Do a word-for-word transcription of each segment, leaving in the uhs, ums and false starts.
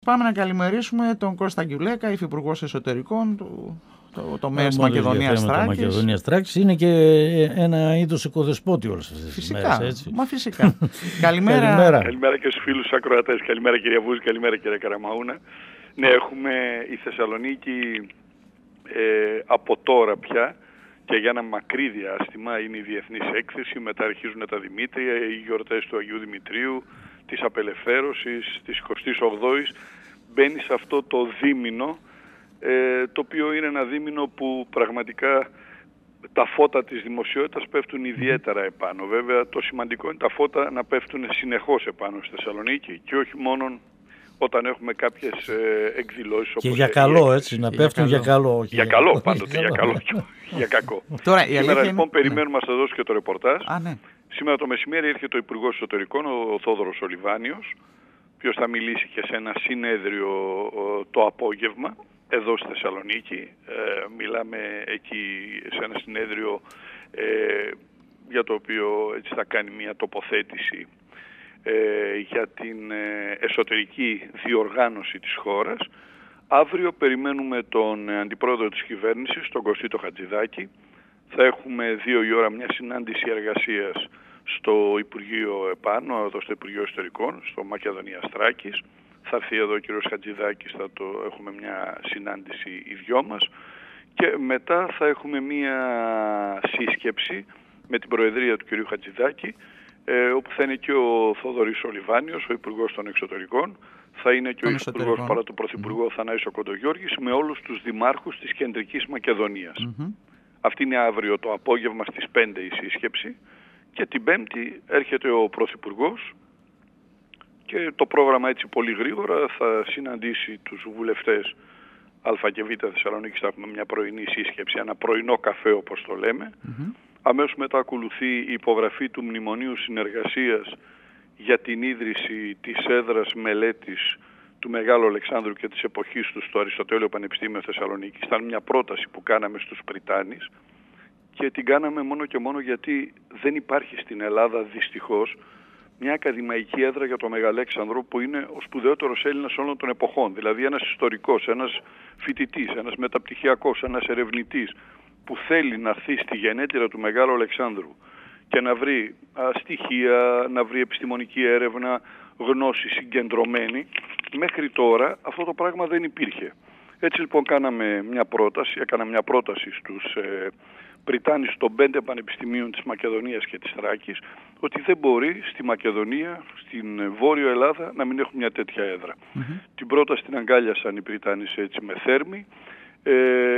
Πάμε να καλημερίσουμε τον Κώστα Γκιουλέκα, υφυπουργός εσωτερικών του το, το ΜΕΣ Μακεδονίας Θράκης. Μακεδονίας Θράκης είναι και ένα είδος οικοδεσπότη όλες αυτές τις μέρες, έτσι. Μα φυσικά. Καλημέρα. Καλημέρα. Καλημέρα και στους φίλους ακροατές. Καλημέρα κυρία Βούζη, καλημέρα κύριε Καραμαούνα. Ναι, έχουμε η Θεσσαλονίκη ε, από τώρα πια και για ένα μακρύ διάστημα είναι η Διεθνής Έκθεση, μετά αρχίζουν τα Δημήτρια, οι γιορτές του Αγίου Δημητρίου, της Απελευθέρωσης, της εικοστής όγδοης. Μπαίνει σε αυτό το δίμηνο, ε, το οποίο είναι ένα δίμηνο που πραγματικά τα φώτα της δημοσιότητας πέφτουν ιδιαίτερα επάνω. Βέβαια το σημαντικό είναι τα φώτα να πέφτουν συνεχώς επάνω στη Θεσσαλονίκη και όχι μόνο όταν έχουμε κάποιες ε, εκδηλώσεις. Και για καλό, έτσι, να πέφτουν για καλό. Για καλό, πάντοτε, για καλό και για κακό. Τώρα, Σήμερα λοιπόν είναι... περιμένουμε να σας δώσω και το ρεπορτάζ. Α, ναι. Σήμερα το μεσημέρι έρχεται ο Υπουργός Εσωτερικών, ο Θόδωρος Ολιβάνιος, ο οποίος θα μιλήσει και σε ένα συνέδριο το απόγευμα, εδώ στη Θεσσαλονίκη. Ε, μιλάμε εκεί σε ένα συνέδριο ε, για το οποίο έτσι, θα κάνει μια τοποθέτηση ε, για την ε, εσωτερική διοργάνωση της χώρας. Αύριο περιμένουμε τον Αντιπρόεδρο της Κυβέρνησης, τον Κωστή Χατζηδάκη. Θα έχουμε δύο η ώρα μια συνάντηση εργασίας στο Υπουργείο επάνω, εδώ στο Υπουργείο Ιστορικών, στο Μακεδονίας Θράκης. Θα έρθει εδώ ο κ. Χατζηδάκης, θα το έχουμε μια συνάντηση οι δυο μας. Και μετά θα έχουμε μια σύσκεψη με την Προεδρία του κ. Χατζηδάκη, ε, όπου θα είναι και ο Θοδωρής Ολιβάνιος, ο Υπουργός των Εξωτερικών. Θα είναι και ο Υπουργός παρά του Πρωθυπουργό mm-hmm. Θανάης ο Κοντογιώργης, με όλους τους δημάρχους της Κεντρικής Μακεδονίας. Mm-hmm. Αυτή είναι αύριο το απόγευμα στις πέντε η σύσκεψη και την Πέμπτη έρχεται ο Πρωθυπουργός και το πρόγραμμα έτσι πολύ γρήγορα θα συναντήσει τους βουλευτές Α και Β Θεσσαλονίκης. Θα έχουμε μια πρωινή σύσκεψη, ένα πρωινό καφέ όπως το λέμε. Mm-hmm. Αμέσως μετά ακολουθεί η υπογραφή του Μνημονίου Συνεργασίας για την ίδρυση της έδρας μελέτης του Μεγάλου Αλεξάνδρου και της εποχής του στο Αριστοτέλειο Πανεπιστήμιο Θεσσαλονίκης. Ήταν μια πρόταση που κάναμε στους Πριτάνης και την κάναμε μόνο και μόνο γιατί δεν υπάρχει στην Ελλάδα δυστυχώς μια ακαδημαϊκή έδρα για το Μεγαλέξανδρο που είναι ο σπουδαιότερος Έλληνας όλων των εποχών. Δηλαδή ένας ιστορικός, ένας φοιτητής, ένας μεταπτυχιακός, ένας ερευνητής που θέλει να έρθει στη γενέτειρα του Μεγάλου Αλεξάνδρου και να βρει α, στοιχεία, να βρει επιστημονική έρευνα, γνώση συγκεντρωμένη. Μέχρι τώρα αυτό το πράγμα δεν υπήρχε. Έτσι λοιπόν κάναμε μια πρόταση, έκανα μια πρόταση στους ε, Πριτάνης των πέντε πανεπιστημίων της Μακεδονίας και της Θράκης ότι δεν μπορεί στη Μακεδονία, στην Βόρειο Ελλάδα να μην έχουν μια τέτοια έδρα. Mm-hmm. Την πρόταση την αγκάλιασαν οι Πριτάνης έτσι με θέρμη. Ε,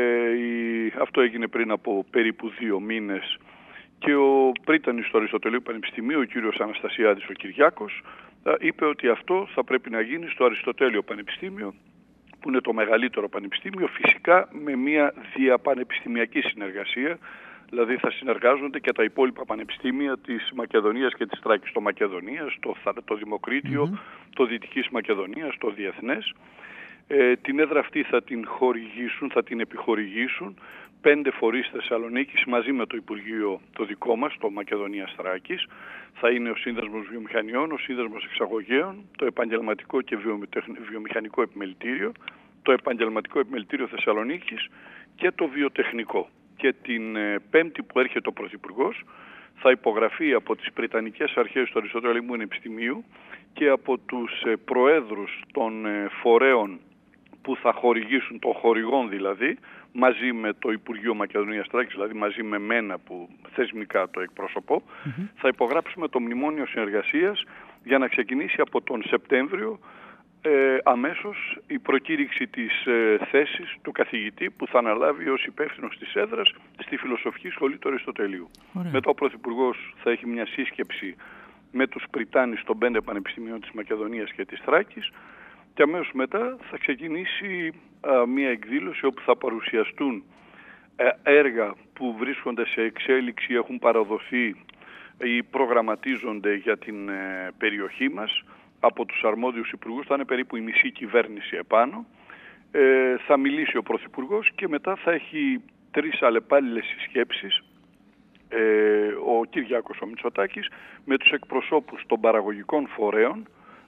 η, αυτό έγινε πριν από περίπου δύο μήνες και ο Πρίτανης του Αριστοτελείου Πανεπιστημίου, ο κύριος Αναστασιάδης ο Κυριάκος, είπε ότι αυτό θα πρέπει να γίνει στο Αριστοτέλειο Πανεπιστήμιο, που είναι το μεγαλύτερο πανεπιστήμιο, φυσικά με μια διαπανεπιστημιακή συνεργασία, δηλαδή θα συνεργάζονται και τα υπόλοιπα πανεπιστήμια της Μακεδονίας και της Θράκης, το Μακεδονίας, το, το Δημοκρίτιο, mm-hmm. το Δυτικής Μακεδονίας, το Διεθνές. Ε, την έδρα αυτή θα την χορηγήσουν, θα την επιχορηγήσουν πέντε φορείς Θεσσαλονίκης μαζί με το Υπουργείο το δικό μας, το Μακεδονίας Θράκης. Θα είναι ο Σύνδεσμος Βιομηχανιών, ο Σύνδεσμος Εξαγωγέων, το Επαγγελματικό και Βιομηχανικό Επιμελητήριο, το Επαγγελματικό Επιμελητήριο Θεσσαλονίκης και το Βιοτεχνικό. Και την ε, Πέμπτη που έρχεται ο Πρωθυπουργός θα υπογραφεί από τις Πριτανικές Αρχές του Αριστοτελείου Πανεπιστημίου και από τους ε, προέδρους των ε, φορέων που θα χορηγήσουν, των χορηγών δηλαδή, μαζί με το Υπουργείο Μακεδονίας Θράκης, δηλαδή μαζί με μένα που θεσμικά το εκπροσωπώ, mm-hmm. θα υπογράψουμε το Μνημόνιο Συνεργασίας για να ξεκινήσει από τον Σεπτέμβριο ε, αμέσως η προκήρυξη της ε, θέσης του καθηγητή που θα αναλάβει ως υπεύθυνος της έδρας στη Φιλοσοφική Σχολή του Αριστοτελείου. Ωραία. Μετά ο Πρωθυπουργός θα έχει μια σύσκεψη με τους Πριτάνης των πέντε πανεπιστημίων της Μακεδονίας και της Θράκης και αμέσως μετά θα ξεκινήσει α, μια εκδήλωση όπου θα παρουσιαστούν ε, έργα που βρίσκονται σε εξέλιξη, έχουν παραδοθεί ή προγραμματίζονται για την ε, περιοχή μας από τους αρμόδιους υπουργούς. Θα είναι περίπου η μισή κυβέρνηση επάνω. Ε, θα μιλήσει ο Πρωθυπουργός και μετά θα έχει τρεις αλλεπάλληλες συσκέψεις ε, ο Κυριάκος ο Μητσοτάκης με τους εκπροσώπους των παραγωγικών φορέων,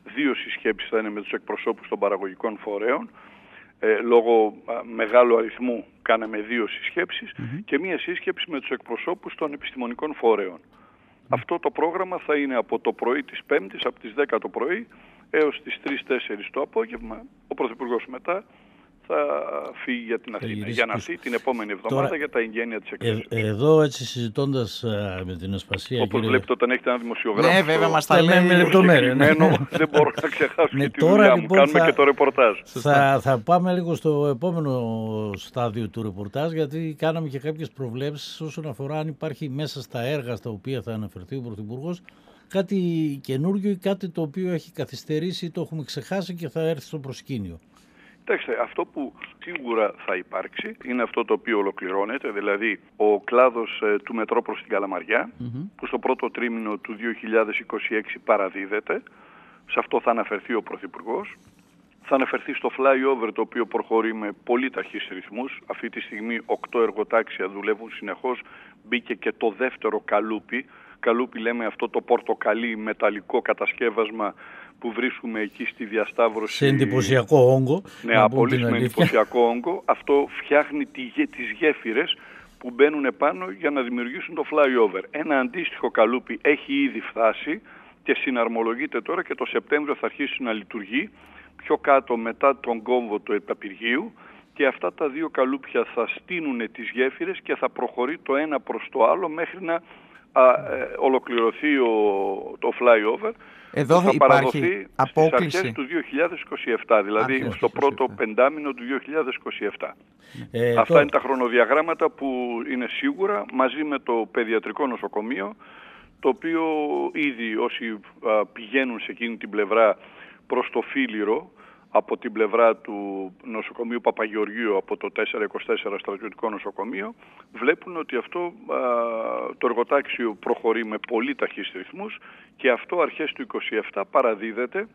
δύο συσκέψεις θα είναι με τους εκπροσώπους των παραγωγικών φορέων. Ε, λόγω α, μεγάλου αριθμού κάναμε δύο συσκέψεις mm-hmm. και μία σύσκεψη με τους εκπροσώπους των επιστημονικών φορέων. Mm-hmm. Αυτό το πρόγραμμα θα είναι από το πρωί της Πέμπτης, από τις δέκα το πρωί έως τις τρεις τέσσερις το απόγευμα. Ο Πρωθυπουργός μετά θα φύγει για την Αθήνα, για να έρθει την επόμενη εβδομάδα τώρα, για τα εγγένεια της εκθέσεως. Ε, εδώ έτσι συζητώντας α, με την Ασπασία... Όπως κύριε... βλέπετε όταν έχετε ένα δημοσιογράφο... Ναι, βέβαια, μας τα λέει με λεπτομέρεια. Ναι. Δεν μπορώ να ξεχάσω ναι, τη τώρα, δουλειά λοιπόν, μου. Κάνουμε θα, και το ρεπορτάζ. Θα, θα πάμε λίγο στο επόμενο στάδιο του ρεπορτάζ, γιατί κάναμε και κάποιες προβλέψεις όσον αφορά αν υπάρχει μέσα στα έργα στα οποία θα αναφερθεί ο Πρωθυπουργός κάτι καινούριο ή κάτι το οποίο έχει καθυστερήσει, το έχουμε ξεχάσει και θα έρθει στο προσκήνιο. Κοιτάξτε, αυτό που σίγουρα θα υπάρξει είναι αυτό το οποίο ολοκληρώνεται, δηλαδή ο κλάδος ε, του μετρό προς την Καλαμαριά, mm-hmm. που στο πρώτο τρίμηνο του δύο χιλιάδες είκοσι έξι παραδίδεται. Σε αυτό θα αναφερθεί ο Πρωθυπουργός. Θα αναφερθεί στο flyover, το οποίο προχωρεί με πολύ ταχύς ρυθμούς. Αυτή τη στιγμή οκτώ εργοτάξια δουλεύουν συνεχώς. Μπήκε και το δεύτερο καλούπι. Καλούπι λέμε αυτό το πορτοκαλί μεταλλικό κατασκεύασμα που βρίσκουμε εκεί στη διασταύρωση. Σε εντυπωσιακό όγκο. Ναι, απολύτως με εντυπωσιακό όγκο. Αυτό φτιάχνει τις γέφυρες που μπαίνουν επάνω για να δημιουργήσουν το flyover. Ένα αντίστοιχο καλούπι έχει ήδη φτάσει και συναρμολογείται τώρα και το Σεπτέμβριο θα αρχίσει να λειτουργεί πιο κάτω μετά τον κόμβο του Εταπηργείου και αυτά τα δύο καλούπια θα στείνουν τις γέφυρες και θα προχωρεί το ένα προς το άλλο μέχρι να α, ε, ολοκληρωθεί ο, το flyover. Εδώ θα παραδοθεί απόκληση στις αρχές του δύο χιλιάδες είκοσι επτά, δηλαδή Άρχες στο πρώτο πεντάμινο του δύο χιλιάδες είκοσι επτά. Ε, Αυτά το... είναι τα χρονοδιαγράμματα που είναι σίγουρα, μαζί με το παιδιατρικό νοσοκομείο, το οποίο ήδη όσοι α, πηγαίνουν σε εκείνη την πλευρά προς το Φίλιρο, από την πλευρά του νοσοκομείου Παπαγεωργίου, από το τετρακόσια είκοσι τέσσερα στρατιωτικό νοσοκομείο, βλέπουν ότι αυτό α, το εργοτάξιο προχωρεί με πολύ ταχύς ρυθμούς και αυτό αρχές του είκοσι επτά παραδίδεται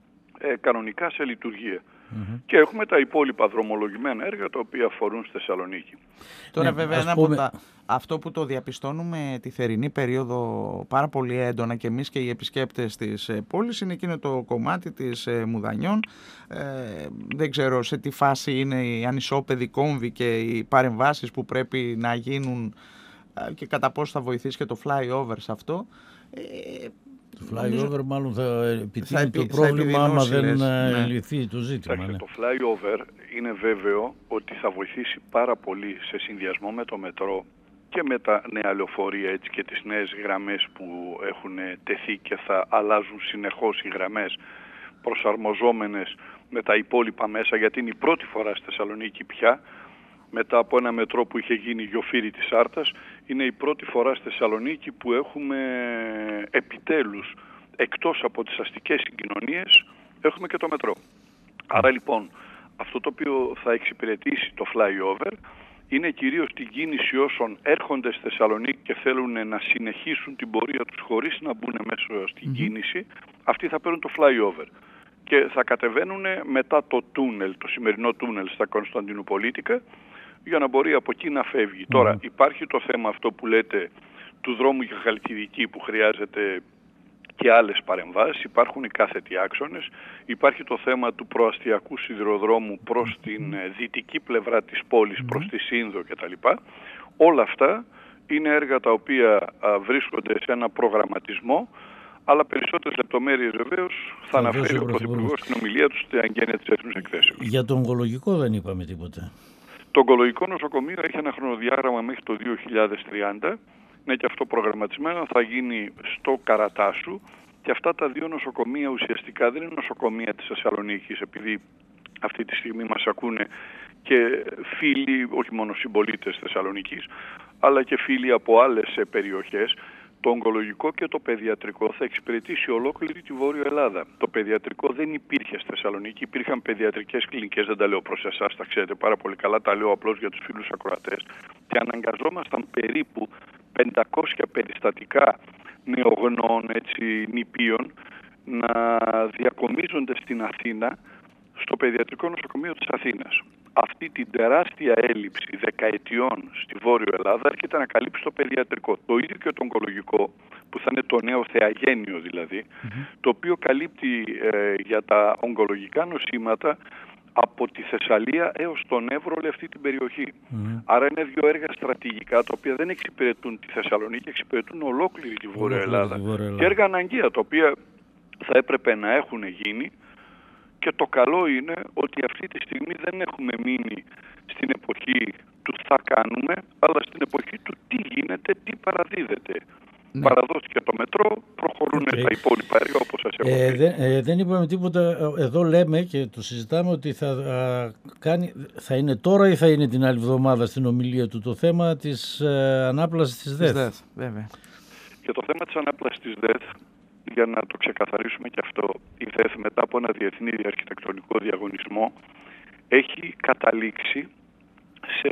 ε, κανονικά σε λειτουργία. Mm-hmm. Και έχουμε τα υπόλοιπα δρομολογημένα έργα τα οποία αφορούν στη Θεσσαλονίκη. Τώρα ναι, βέβαια ένα πούμε... από τα... αυτό που το διαπιστώνουμε τη θερινή περίοδο πάρα πολύ έντονα και εμείς και οι επισκέπτες της πόλης είναι εκείνο το κομμάτι της ε, Μουδανιών. Ε, δεν ξέρω σε τι φάση είναι οι ανισόπεδοι κόμβοι και οι παρεμβάσεις που πρέπει να γίνουν ε, και κατά πόσο θα βοηθήσει και το flyover σε αυτό. Ε, Το flyover μάλλον θα επιτείνει επι... το πρόβλημα άμα δεν ναι. λυθεί το ζήτημα. Κοιτάξτε, ναι. Το flyover είναι βέβαιο ότι θα βοηθήσει πάρα πολύ σε συνδυασμό με το μετρό και με τα νέα λεωφορεία έτσι, και τις νέες γραμμές που έχουν τεθεί και θα αλλάζουν συνεχώς οι γραμμές προσαρμοζόμενες με τα υπόλοιπα μέσα, γιατί είναι η πρώτη φορά στη Θεσσαλονίκη πια, μετά από ένα μετρό που είχε γίνει Γιοφύρι της Άρτας, είναι η πρώτη φορά στη Θεσσαλονίκη που έχουμε επιτέλους, εκτός από τις αστικές συγκοινωνίες, έχουμε και το μετρό. Άρα λοιπόν, αυτό το οποίο θα εξυπηρετήσει το flyover είναι κυρίως την κίνηση όσων έρχονται στη Θεσσαλονίκη και θέλουν να συνεχίσουν την πορεία τους χωρίς να μπουν μέσα στην mm-hmm. κίνηση, αυτοί θα παίρνουν το flyover. Και θα κατεβαίνουν μετά το τούνελ, το σημερινό τούνελ στα Κωνσταντινουπολίτικα, για να μπορεί από εκεί να φεύγει. Mm. Τώρα υπάρχει το θέμα αυτό που λέτε του δρόμου για Χαλκιδική που χρειάζεται και άλλες παρεμβάσεις, υπάρχουν οι κάθετοι άξονες, υπάρχει το θέμα του προαστιακού σιδηροδρόμου προς mm. την δυτική πλευρά της πόλης, mm. προς τη Σύνδο κτλ. Όλα αυτά είναι έργα τα οποία α, βρίσκονται σε ένα προγραμματισμό, αλλά περισσότερες λεπτομέρειες βεβαίως θα, θα αναφέρει ο Πρωθυπουργός στην ομιλία του στην εγγένεια της Εθνούς Εκθέσεως. Για τον ογκολογικό δεν είπαμε τίποτα. Το ογκολογικό νοσοκομείο έχει ένα χρονοδιάγραμμα μέχρι το δύο χιλιάδες τριάντα. Είναι και αυτό προγραμματισμένο, θα γίνει στο Καρατάσου. Και αυτά τα δύο νοσοκομεία ουσιαστικά δεν είναι νοσοκομεία της Θεσσαλονίκης, επειδή αυτή τη στιγμή μας ακούνε και φίλοι, όχι μόνο συμπολίτες Θεσσαλονίκης, αλλά και φίλοι από άλλες περιοχές. Το ογκολογικό και το παιδιατρικό θα εξυπηρετήσει ολόκληρη τη Βόρεια Ελλάδα. Το παιδιατρικό δεν υπήρχε στη Θεσσαλονίκη, υπήρχαν παιδιατρικές κλινικές, δεν τα λέω προς εσάς, τα ξέρετε πάρα πολύ καλά, τα λέω απλώς για τους φίλους ακροατές. Και αναγκαζόμασταν περίπου πεντακόσια περιστατικά νεογνών, έτσι, νηπίων, να διακομίζονται στην Αθήνα, στο παιδιατρικό νοσοκομείο της Αθήνας. αυτή την τεράστια έλλειψη δεκαετιών στη Βόρειο Ελλάδα έρχεται να καλύψει το παιδιατρικό. Το ίδιο και το ογκολογικό, που θα είναι το νέο θεαγένιο δηλαδή, mm-hmm. το οποίο καλύπτει ε, για τα ογκολογικά νοσήματα από τη Θεσσαλία έως τον Εύρο όλη αυτή την περιοχή. Mm-hmm. Άρα είναι δύο έργα στρατηγικά τα οποία δεν εξυπηρετούν τη Θεσσαλονίκη, εξυπηρετούν ολόκληρη τη Βόρεια Ελλάδα. Ελλάδα. Και έργα αναγκαία τα οποία θα έπρεπε να έχουν γίνει. Και το καλό είναι ότι αυτή τη στιγμή δεν έχουμε μείνει στην εποχή του θα κάνουμε, αλλά στην εποχή του τι γίνεται, τι παραδίδεται. Ναι. Παραδόθηκε το μετρό, προχωρούν okay. τα υπόλοιπα έργα όπως σας έχω πει. Ε, δεν, ε, δεν είπαμε τίποτα, εδώ λέμε και το συζητάμε ότι θα, α, κάνει, θα είναι τώρα ή θα είναι την άλλη εβδομάδα στην ομιλία του το θέμα της ε, ανάπλασης της ΔΕΘ. ΔΕΘ βέβαια. Και το θέμα της ανάπλασης της ΔΕΘ, για να το ξεκαθαρίσουμε και αυτό, η ΔΕΘ μετά από ένα διεθνή αρχιτεκτονικό διαγωνισμό έχει καταλήξει σε,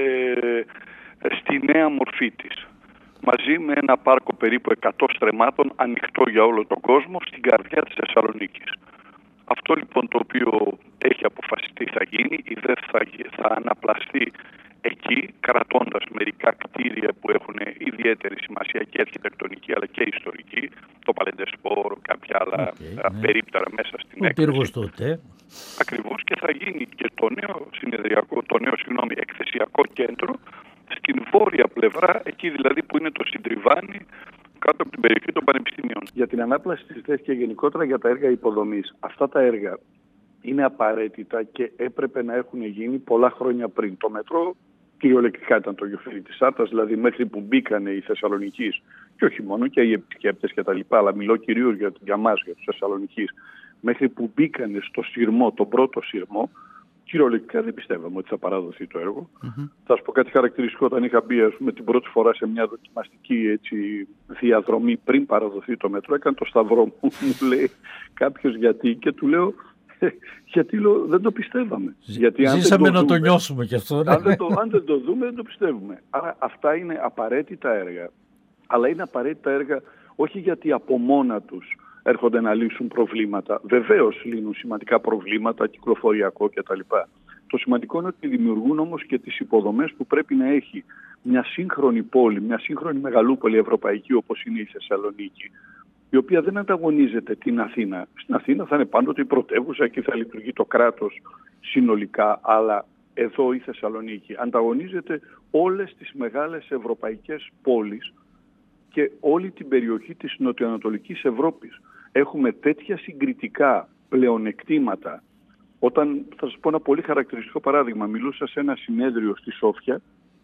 στη νέα μορφή της. Μαζί με ένα πάρκο περίπου εκατό στρεμμάτων ανοιχτό για όλο τον κόσμο στην καρδιά της Θεσσαλονίκης. Αυτό λοιπόν το οποίο έχει αποφασιστεί θα γίνει, η ΔΕΘ θα, θα αναπλαστεί εκεί, κρατώντας μερικά κτίρια που έχουν ιδιαίτερη σημασία και αρχιτεκτονική αλλά και ιστορική, το Παλεντεσπόρ, κάποια άλλα okay, περίπτερα ναι. μέσα στην έκθεση. Ο πύργος τότε. Ακριβώς, και θα γίνει και το νέο συνεδριακό, το νέο συγγνώμη, εκθεσιακό κέντρο στην βόρεια πλευρά, εκεί δηλαδή που είναι το Συντριβάνι, κάτω από την περιοχή των πανεπιστήμιων. Για την ανάπλαση της ΔΕΘ και γενικότερα για τα έργα υποδομής, αυτά τα έργα είναι απαραίτητα και έπρεπε να έχουν γίνει πολλά χρόνια πριν. Το μετρό κυριολεκτικά ήταν το γεφύρι της Άρτας, δηλαδή μέχρι που μπήκανε οι Θεσσαλονικείς, και όχι μόνο και οι επισκέπτες και τα λοιπά, αλλά μιλώ κυρίως για, για μας, για τους Θεσσαλονικείς, μέχρι που μπήκανε στο σειρμό, τον πρώτο σειρμό, κυριολεκτικά δεν πιστεύαμε ότι θα παραδοθεί το έργο. Mm-hmm. Θα σου πω κάτι χαρακτηριστικό, όταν είχα μπει ας πούμε, την πρώτη φορά σε μια δοκιμαστική έτσι, διαδρομή πριν παραδοθεί το μετρό, έκανε το σταυρό μου, μου λέει κάποιος γιατί, και του λέω γιατί λέω, δεν το πιστεύαμε. Γιατί ζήσαμε αν να το, το δούμε, νιώσουμε κι αυτό. Ναι. Αν, δεν το, αν δεν το δούμε δεν το πιστεύουμε. Άρα αυτά είναι απαραίτητα έργα. Αλλά είναι απαραίτητα έργα όχι γιατί από μόνα τους έρχονται να λύσουν προβλήματα. Βεβαίως λύνουν σημαντικά προβλήματα, κυκλοφοριακό κτλ. Το σημαντικό είναι ότι δημιουργούν όμως και τις υποδομές που πρέπει να έχει μια σύγχρονη πόλη, μια σύγχρονη μεγαλούπολη ευρωπαϊκή όπως είναι η Θεσσαλονίκη, η οποία δεν ανταγωνίζεται την Αθήνα. Στην Αθήνα θα είναι πάντοτε η πρωτεύουσα, εκεί θα λειτουργεί το κράτος συνολικά, αλλά εδώ η Θεσσαλονίκη ανταγωνίζεται όλες τις μεγάλες ευρωπαϊκές πόλεις και όλη την περιοχή της νοτιοανατολικής Ευρώπης. Έχουμε τέτοια συγκριτικά πλεονεκτήματα. Όταν, θα σας πω ένα πολύ χαρακτηριστικό παράδειγμα, μιλούσα σε ένα συνέδριο στη Σόφια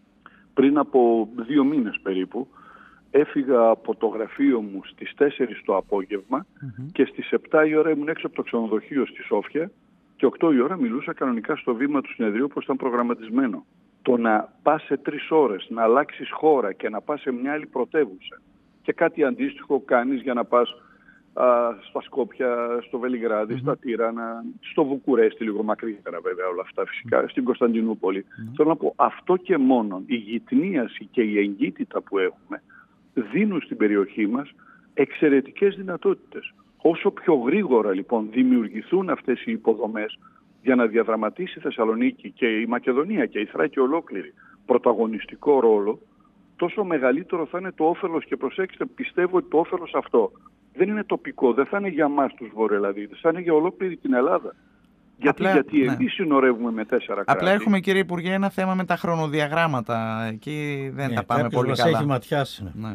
πριν από δύο μήνες περίπου. Έφυγα από το γραφείο μου στις τέσσερις το απόγευμα mm-hmm. και στις επτά η ώρα ήμουν έξω από το ξενοδοχείο στη Σόφια και οκτώ η ώρα μιλούσα κανονικά στο βήμα του συνεδρίου όπως ήταν προγραμματισμένο. Το να πας σε τρεις ώρες, να αλλάξεις χώρα και να πας σε μια άλλη πρωτεύουσα και κάτι αντίστοιχο κάνεις για να πας α, στα Σκόπια, στο Βελιγράδι, mm-hmm. στα Τύρανα, στο Βουκουρέστι, λίγο μακρύτερα βέβαια όλα αυτά φυσικά, mm-hmm. στην Κωνσταντινούπολη. Mm-hmm. Θέλω να πω, αυτό και μόνο, η γυτνίαση και η εγκύτητα που έχουμε δίνουν στην περιοχή μας εξαιρετικές δυνατότητες. Όσο πιο γρήγορα λοιπόν δημιουργηθούν αυτές οι υποδομές για να διαδραματίσει η Θεσσαλονίκη και η Μακεδονία και η Θράκη ολόκληρη πρωταγωνιστικό ρόλο, τόσο μεγαλύτερο θα είναι το όφελος. Και προσέξτε, πιστεύω ότι το όφελος αυτό δεν είναι τοπικό, δεν θα είναι για μας τους Βορειοελλαδίτες, θα είναι για ολόκληρη την Ελλάδα. Γιατί, Απλά, γιατί ναι. εμείς συνορεύουμε με τέσσερα Απλά κράτη. Απλά έχουμε, κύριε Υπουργέ, ένα θέμα με τα χρονοδιαγράμματα. Εκεί δεν ναι, τα πάμε πολύ μας καλά. Έχει ματιάσει. Ναι.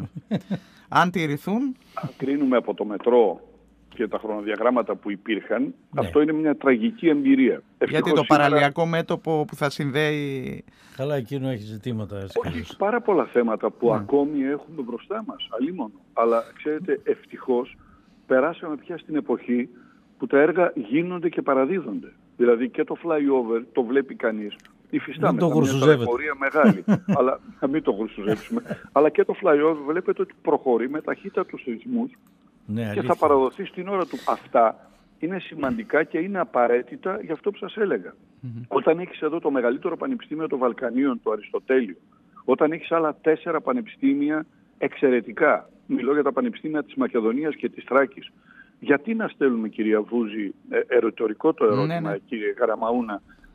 Αν τηρηθούν... Αν κρίνουμε από το μετρό και τα χρονοδιαγράμματα που υπήρχαν, ναι. αυτό είναι μια τραγική εμπειρία. Ευτυχώς γιατί το σήμερα... παραλιακό μέτωπο που θα συνδέει... Καλά, εκείνο έχει ζητήματα. Όχι, έχει πάρα πολλά θέματα που ναι. ακόμη έχουμε μπροστά μας, αλίμονο. Αλλά ξέρετε, ευτυχώς περάσαμε πια στην εποχή που τα έργα γίνονται και παραδίδονται. Δηλαδή και το flyover το βλέπει κανείς. Υφιστάμεθα μια ταλαιπωρία μεγάλη, αλλά να μην το γρουσουζέψουμε. Αλλά και το flyover βλέπετε ότι προχωρεί με ταχύτατους ρυθμούς ναι, και αλήθεια. Θα παραδοθεί στην ώρα του. Αυτά είναι σημαντικά και είναι απαραίτητα για αυτό που σας έλεγα. Mm-hmm. Όταν έχεις εδώ το μεγαλύτερο πανεπιστήμιο των Βαλκανίων, το Αριστοτέλειο, όταν έχεις άλλα τέσσερα πανεπιστήμια εξαιρετικά, μιλώ για τα πανεπιστήμια της Μακεδονίας και της Θράκης, γιατί να στέλνουμε, κυρία Βούζη, ε, ερωτορικό το ερώτημα, ναι, ναι. κύριε Καραμαούνα,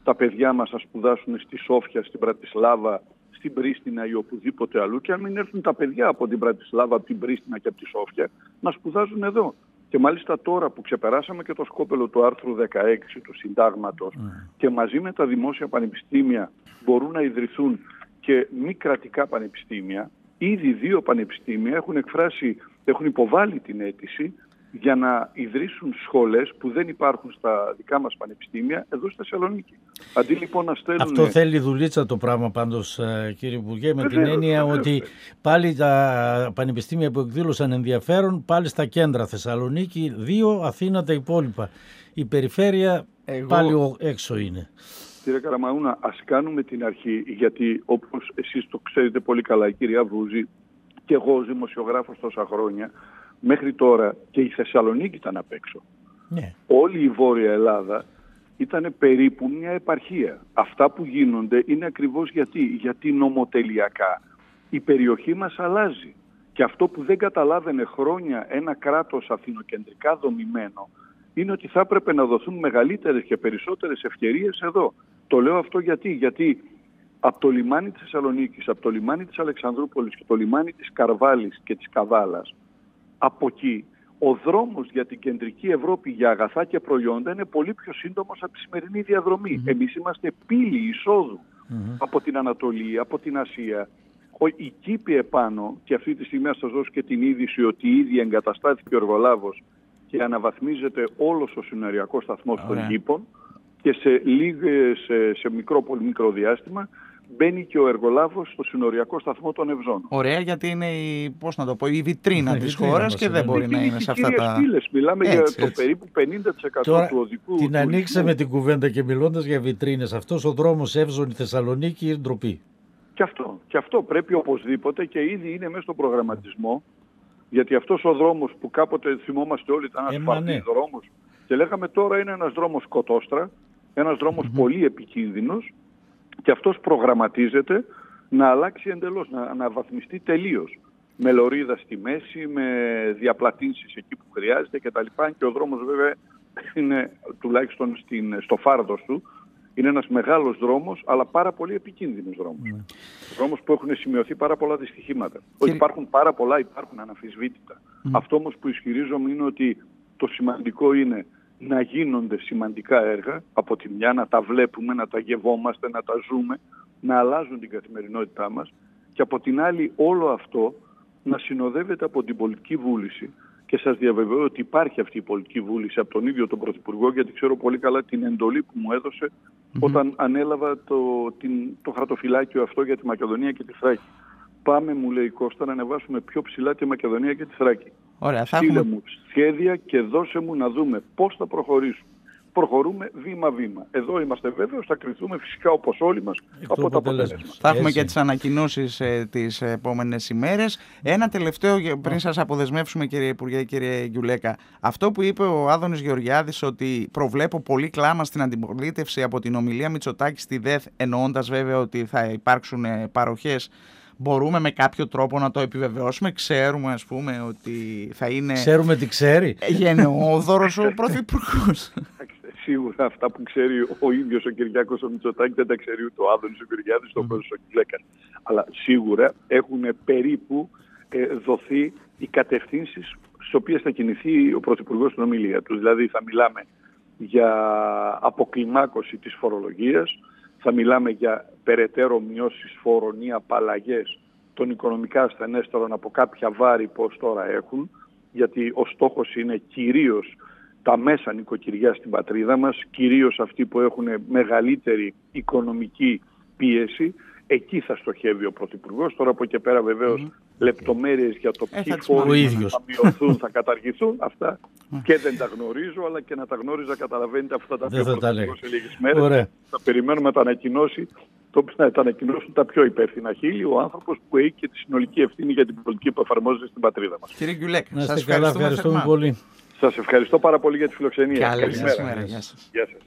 τα παιδιά μας να σπουδάσουν στη Σόφια, στην Πρατισλάβα, στην Πρίστινα ή οπουδήποτε αλλού, και αν μην έρθουν τα παιδιά από την Πρατισλάβα, από την Πρίστινα και από τη Σόφια να σπουδάζουν εδώ. Και μάλιστα τώρα που ξεπεράσαμε και το σκόπελο του άρθρου δεκαέξι του Συντάγματος mm. και μαζί με τα δημόσια πανεπιστήμια μπορούν να ιδρυθούν και μη κρατικά πανεπιστήμια, ήδη δύο πανεπιστήμια έχουν εκφράσει, έχουν υποβάλει την αίτηση για να ιδρύσουν σχολές που δεν υπάρχουν στα δικά μας πανεπιστήμια εδώ στη Θεσσαλονίκη. Αντί λοιπόν να στέλνουν... Αυτό θέλει δουλίτσα το πράγμα πάντως, κύριε Υπουργέ, με βεβαίως, την έννοια βεβαίως, ότι βεβαίως. Πάλι τα πανεπιστήμια που εκδήλωσαν ενδιαφέρον πάλι στα κέντρα, Θεσσαλονίκη δύο, Αθήνα τα υπόλοιπα. Η περιφέρεια Εγώ... πάλι έξω είναι. Κύριε Καραμαούνα, ας κάνουμε την αρχή, γιατί όπως εσείς το ξέρετε πολύ καλά, η κυρία Βούζη και εγώ ως δημοσιογράφος τόσα χρόνια, μέχρι τώρα και η Θεσσαλονίκη ήταν απ' έξω. Ναι. Όλη η Βόρεια Ελλάδα ήταν περίπου μια επαρχία. Αυτά που γίνονται είναι ακριβώς γιατί, γιατί νομοτελειακά η περιοχή μας αλλάζει. Και αυτό που δεν καταλάβαινε χρόνια ένα κράτος αθηνοκεντρικά δομημένο είναι ότι θα έπρεπε να δοθούν μεγαλύτερες και περισσότερες ευκαιρίες εδώ. Το λέω αυτό γιατί, γιατί από το λιμάνι της Θεσσαλονίκης, από το λιμάνι της Αλεξανδρούπολης και το λιμάνι της Καρβάλης και της Καβάλας, από εκεί ο δρόμος για την κεντρική Ευρώπη για αγαθά και προϊόντα είναι πολύ πιο σύντομος από τη σημερινή διαδρομή. Mm-hmm. Εμείς είμαστε πύλη εισόδου mm-hmm. από την Ανατολή, από την Ασία. Οι κήποι επάνω, και αυτή τη στιγμή θα σας δώσω και την είδηση ότι ήδη εγκαταστάθηκε ο εργολάβος και αναβαθμίζεται όλος ο συνοριακός σταθμός oh, των yeah. κήπων, και σε, λίγες, σε, σε μικρό πολύ μικρό διάστημα μπαίνει και ο εργολάβος στο συνοριακό σταθμό των Ευζών. Ωραία, γιατί είναι η, πώς να το πω, η βιτρίνα της χώρας και δεν μπορεί είναι να είναι σε αυτά τα... Πύλες. Μιλάμε έτσι, για το έτσι. περίπου πενήντα τοις εκατό Τώρα, του οδικού... Την ανοίξαμε την κουβέντα και μιλώντας για βιτρίνες. Αυτός ο δρόμος Εύζωνη Θεσσαλονίκη είναι ντροπή. Και αυτό, και αυτό πρέπει οπωσδήποτε, και ήδη είναι μέσα στο προγραμματισμό, γιατί αυτός ο δρόμος που κάποτε θυμόμαστε όλοι ήταν ένας ε, φαρτής ναι. δρόμος, και λέγαμε τώρα είναι ένας δρόμος κοτόστρα, ένας δρόμος mm-hmm. πολύ επικίνδυνος, και αυτός προγραμματίζεται να αλλάξει εντελώς, να αναβαθμιστεί τελείως. Με λωρίδα στη μέση, με διαπλατήσεις εκεί που χρειάζεται κτλ. Και ο δρόμος βέβαια είναι, τουλάχιστον στην, στο φάρδος του, είναι ένας μεγάλος δρόμος, αλλά πάρα πολύ επικίνδυνος δρόμος. Mm. Δρόμος που έχουν σημειωθεί πάρα πολλά δυστυχήματα. Κύριε... Υπάρχουν πάρα πολλά, υπάρχουν αναμφισβήτητα. Mm. Αυτό όμως που ισχυρίζομαι είναι ότι το σημαντικό είναι να γίνονται σημαντικά έργα, από τη μια να τα βλέπουμε, να τα γευόμαστε, να τα ζούμε, να αλλάζουν την καθημερινότητά μας, και από την άλλη όλο αυτό να συνοδεύεται από την πολιτική βούληση. Και σας διαβεβαιώ ότι υπάρχει αυτή η πολιτική βούληση από τον ίδιο τον Πρωθυπουργό, γιατί ξέρω πολύ καλά την εντολή που μου έδωσε mm-hmm. όταν ανέλαβα το, την, το χαρτοφυλάκιο αυτό για τη Μακεδονία και τη Θράκη. Πάμε, μου λέει Κώστα, να ανεβάσουμε πιο ψηλά τη Μακεδονία και τη Θράκη. Ωραία, θα Στείλε έχουμε... μου σχέδια και δώσε μου να δούμε πώς θα προχωρήσουμε. Προχωρούμε βήμα-βήμα. Εδώ είμαστε βέβαιως, θα κριθούμε φυσικά όπως όλοι μας από τα αποτελέσματα. Θα έχουμε και τις ανακοινώσεις ε, τις επόμενες ημέρες. Ένα τελευταίο, πριν σας αποδεσμεύσουμε κύριε Υπουργέ, κύριε Γκιουλέκα. Αυτό που είπε ο Άδωνης Γεωργιάδης, ότι προβλέπω πολύ κλάμα στην αντιπολίτευση από την ομιλία Μητσοτάκη στη ΔΕΘ, εννοώντας βέβαια ότι θα υπάρξουν παροχές. Μπορούμε με κάποιο τρόπο να το επιβεβαιώσουμε? Ξέρουμε, ας πούμε, ότι θα είναι... Ξέρουμε τι ξέρει. Γενναιόδωρος ο Πρωθυπουργός. Σίγουρα αυτά που ξέρει ο ίδιος ο Κυριάκος ο Μητσοτάκης δεν τα ξέρει ούτε ο Άδωνης ο Γεωργιάδης, τον πρόεδρος ο Γκιουλέκας. Αλλά σίγουρα έχουν περίπου ε, δοθεί οι κατευθύνσεις στις οποίες θα κινηθεί ο Πρωθυπουργός στην ομιλία του. Δηλαδή θα μιλάμε για αποκλιμάκωση της φορολογίας, θα μιλάμε για περαιτέρω μειώσεις φόρων ή απαλλαγές των οικονομικά ασθενέστερων από κάποια βάρη που ως τώρα έχουν, γιατί ο στόχος είναι κυρίως τα μέσα νοικοκυριά στην πατρίδα μας, κυρίως αυτοί που έχουν μεγαλύτερη οικονομική πίεση. Εκεί θα στοχεύει ο Πρωθυπουργός. Τώρα από εκεί πέρα βεβαίως mm. λεπτομέρειες για το ποιοι φόροι θα μειωθούν, θα καταργηθούν, αυτά και δεν τα γνωρίζω, αλλά και να τα γνώριζα καταλαβαίνετε αυτά τα οποία ο Πρωθυπουργός σε λίγες μέρες. Ωραία. Θα περιμένουμε να τα ανακοινώσει, το, να τα ανακοινώσουν τα πιο υπεύθυνα χείλη, ο άνθρωπος που έχει και τη συνολική ευθύνη για την πολιτική που εφαρμόζεται στην πατρίδα μας. Κύριε Γκιουλέκ, σας ευχαριστούμε πολύ. Σας ευχαριστώ πάρα πολύ για τη φιλοξενία. Καλή σας μέρα. Γεια σας. Γεια σας.